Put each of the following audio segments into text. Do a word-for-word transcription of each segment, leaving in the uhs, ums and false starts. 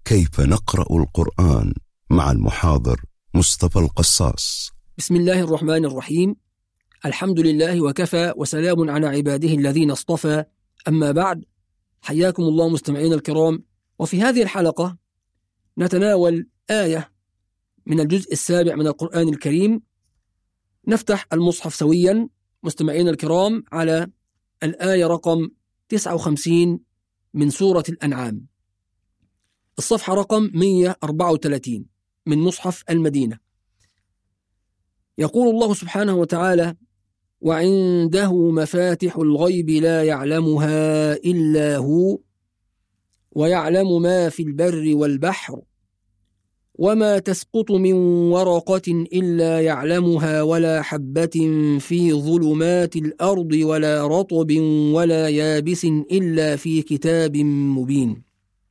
كيف نقرأ القرآن مع المحاضر مصطفى القصاص. بسم الله الرحمن الرحيم. الحمد لله وكفى وسلام على عباده الذين اصطفى، أما بعد، حياكم الله مستمعين الكرام. وفي هذه الحلقة نتناول آية من الجزء السابع من القرآن الكريم. نفتح المصحف سويا مستمعين الكرام على الآية رقم تسعة وخمسين من سورة الأنعام، الصفحة رقم مئة وأربعة وثلاثين من مصحف المدينة. يقول الله سبحانه وتعالى: وعنده مفاتح الغيب لا يعلمها إلا هو ويعلم ما في البر والبحر وما تسقط من ورقة إلا يعلمها ولا حبة في ظلمات الأرض ولا رطب ولا يابس إلا في كتاب مبين.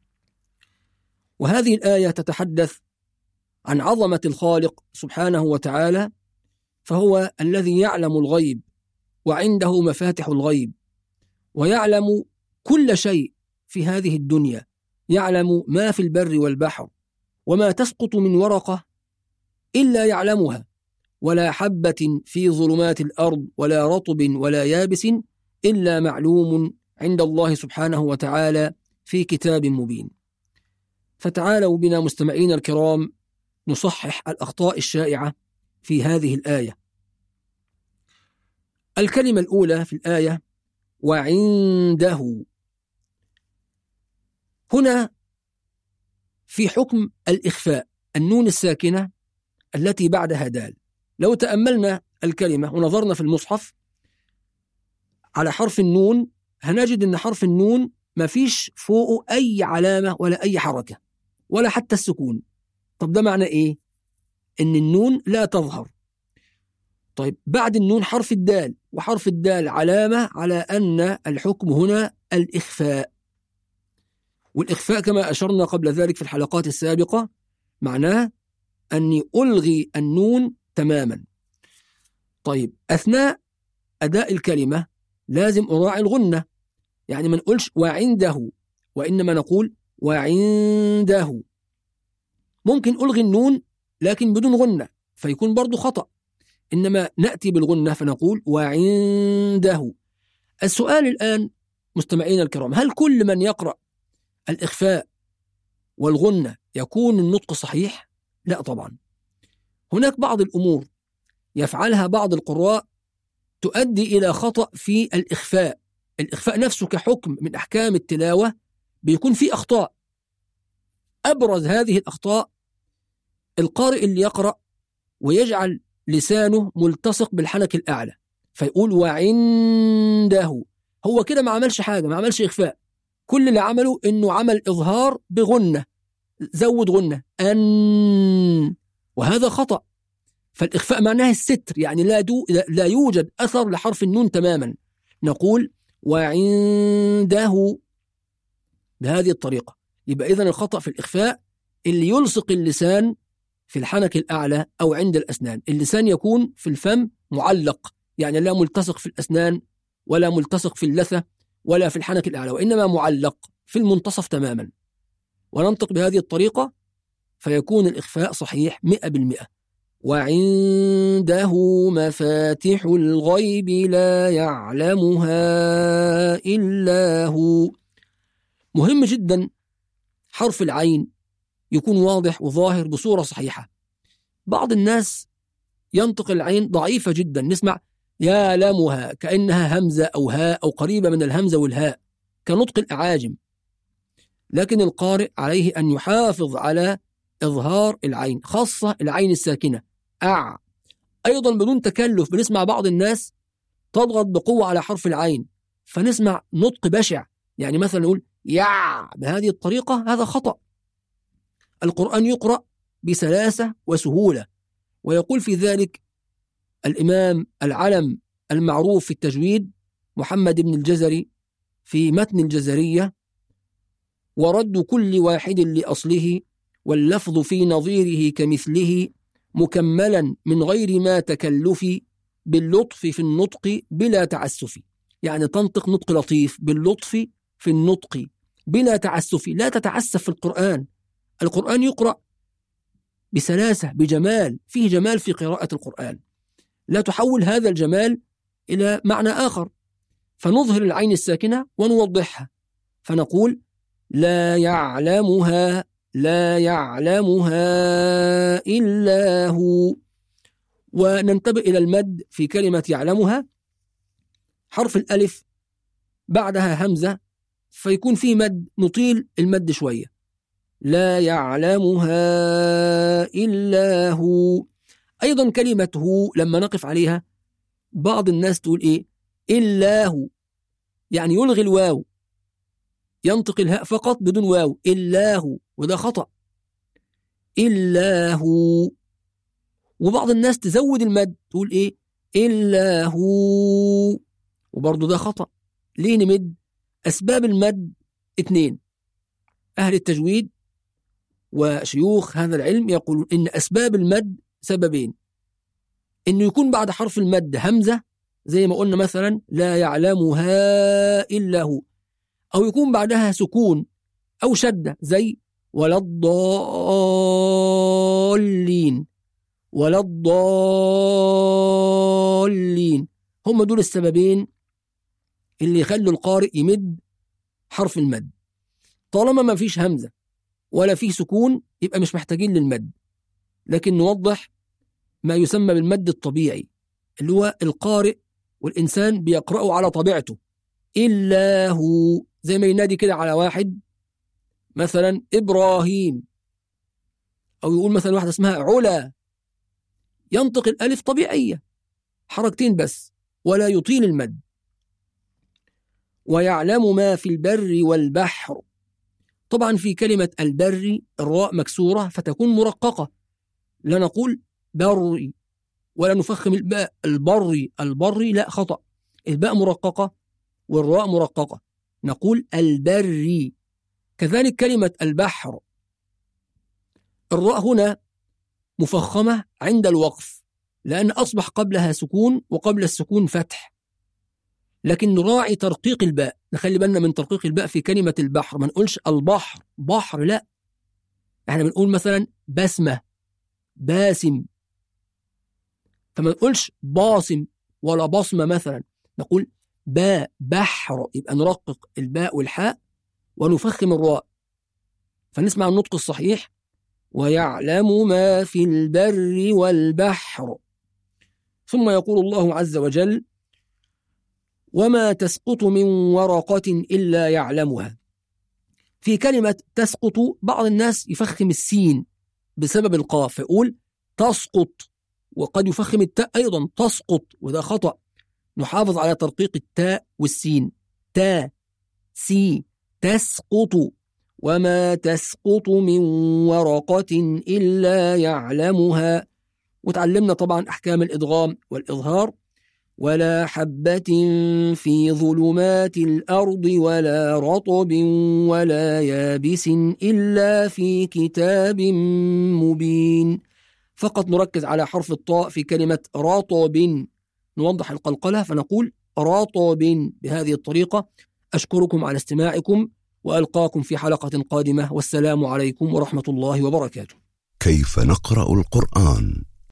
وهذه الآية تتحدث عن عظمة الخالق سبحانه وتعالى، فهو الذي يعلم الغيب وعنده مفاتح الغيب، ويعلم كل شيء في هذه الدنيا، يعلم ما في البر والبحر وما تسقط من ورقة إلا يعلمها ولا حبة في ظلمات الأرض ولا رطب ولا يابس إلا معلوم عند الله سبحانه وتعالى في كتاب مبين. فتعالوا بنا مستمعين الكرام نصحح الأخطاء الشائعة في هذه الآية. الكلمة الأولى في الآية وعنده، هنا في حكم الإخفاء، النون الساكنة التي بعدها دال. لو تأملنا الكلمة ونظرنا في المصحف على حرف النون هنجد أن حرف النون ما فيش فوقه أي علامة ولا أي حركة ولا حتى السكون. طب ده معنى إيه؟ إن النون لا تظهر. طيب بعد النون حرف الدال، وحرف الدال علامة على أن الحكم هنا الإخفاء، والإخفاء كما أشرنا قبل ذلك في الحلقات السابقة معناه أني ألغي النون تماما. طيب أثناء أداء الكلمة لازم أراعي الغنة، يعني ما نقولش وعنده، وإنما نقول وعنده. ممكن ألغي النون لكن بدون غنة فيكون برضو خطأ، إنما نأتي بالغنة فنقول وعنده. السؤال الآن مستمعين الكرام، هل كل من يقرأ الإخفاء والغنة يكون النطق صحيح؟ لا طبعا. هناك بعض الأمور يفعلها بعض القراء تؤدي إلى خطأ في الإخفاء. الإخفاء نفسه كحكم من أحكام التلاوة بيكون فيه أخطاء. أبرز هذه الأخطاء القارئ اللي يقرأ ويجعل لسانه ملتصق بالحنك الأعلى فيقول وعنده، هو كده ما عملش حاجة، ما عملش إخفاء، كل اللي عمله إنه عمل إظهار بغنة، زود غنة أن، وهذا خطأ. فالإخفاء معناه الستر، يعني لا, دو لا يوجد أثر لحرف النون تماما. نقول وعنده بهذه الطريقة. يبقى إذن الخطأ في الإخفاء اللي يلصق اللسان في الحنك الأعلى أو عند الأسنان. اللسان يكون في الفم معلق، يعني لا ملتصق في الأسنان ولا ملتصق في اللثة ولا في الحنك الأعلى، وإنما معلق في المنتصف تماما، وننطق بهذه الطريقة فيكون الإخفاء صحيح مئة بالمئة. وعنده مفاتح الغيب لا يعلمها إلا هو. مهم جدا حرف العين يكون واضح وظاهر بصورة صحيحة. بعض الناس ينطق العين ضعيفة جدا، نسمع يعلمها كأنها همزة أو هاء أو قريبة من الهمزة والهاء كنطق الأعاجم، لكن القارئ عليه أن يحافظ على إظهار العين، خاصة العين الساكنة أع. أيضا بدون تكلف بنسمع بعض الناس تضغط بقوة على حرف العين فنسمع نطق بشع، يعني مثلا نقول يع بهذه الطريقة، هذا خطأ. القرآن يقرأ بسلاسة وسهولة، ويقول في ذلك الإمام العلم المعروف في التجويد محمد بن الجزري في متن الجزرية: ورد كل واحد لأصله واللفظ في نظيره كمثله مكملا من غير ما تكلف باللطف في النطق بلا تعسف. يعني تنطق نطق لطيف باللطف في النطق بلا تعسف، لا تتعسف في القرآن. القرآن يقرأ بسلاسة، بجمال، فيه جمال في قراءة القرآن، لا تحول هذا الجمال إلى معنى آخر، فنظهر العين الساكنة ونوضحها، فنقول لا يعلمها لا يعلمها إلا هو. وننتبه إلى المد في كلمة يعلمها، حرف الألف بعدها همزة، فيكون في مد، نطيل المد شوية، لا يعلمها إلا هو. أيضا كلمة هو لما نقف عليها بعض الناس تقول إيه؟ إلا هو، يعني يلغي الواو، ينطق الهاء فقط بدون واو، إلا هو، وده خطأ، إلا هو. وبعض الناس تزود المد تقول إيه؟ إلا هو، وبرضه ده خطأ. ليه نمد؟ أسباب المد اتنين، أهل التجويد وشيوخ هذا العلم يقولون إن أسباب المد سببين، إنه يكون بعد حرف المد همزة زي ما قلنا مثلا لا يعلمها إلا هو، أو يكون بعدها سكون أو شدة زي ولا الضالين ولا الضالين. هم دول السببين اللي يخلوا القارئ يمد حرف المد. طالما ما فيش همزة ولا فيه سكون يبقى مش محتاجين للمد، لكن نوضح ما يسمى بالمد الطبيعي اللي هو القارئ والإنسان بيقرأه على طبيعته، إلا هو، زي ما ينادي كده على واحد مثلا إبراهيم، أو يقول مثلا واحدة اسمها علا، ينطق الألف طبيعية حركتين بس ولا يطيل المد. ويعلم ما في البر والبحر، طبعا في كلمة البر الراء مكسورة فتكون مرققة، لا نقول بري ولا نفخم الباء البري البري، لا خطأ، الباء مرققة والراء مرققة، نقول البري. كذلك كلمة البحر الراء هنا مفخمة عند الوقف، لأن أصبح قبلها سكون وقبل السكون فتح، لكن نراعي ترقيق الباء، نخلي بالنا من ترقيق الباء في كلمة البحر، ما نقولش البحر بحر، لا، احنا بنقول مثلا بسمة باسم، فما نقولش باصم ولا بصمة مثلا، نقول باء بحر، يبقى نرقق الباء والحاء ونفخم الراء، فنسمع النطق الصحيح ويعلم ما في البر والبحر. ثم يقول الله عز وجل وما تسقط من ورقة إلا يعلمها. في كلمة تسقط بعض الناس يفخم السين بسبب القاف يقول تسقط، وقد يفخم التاء أيضا تسقط، وده خطأ، نحافظ على ترقيق التاء والسين، تا سي تسقط، وما تسقط من ورقة إلا يعلمها. وتعلمنا طبعا أحكام الإدغام والإظهار، ولا حبة في ظلمات الأرض ولا رطب ولا يابس إلا في كتاب مبين. فقط نركز على حرف الطاء في كلمة رطب، نوضح القلقلة فنقول رطب بهذه الطريقة. أشكركم على استماعكم وألقاكم في حلقة قادمة، والسلام عليكم ورحمة الله وبركاته. كيف نقرأ القرآن؟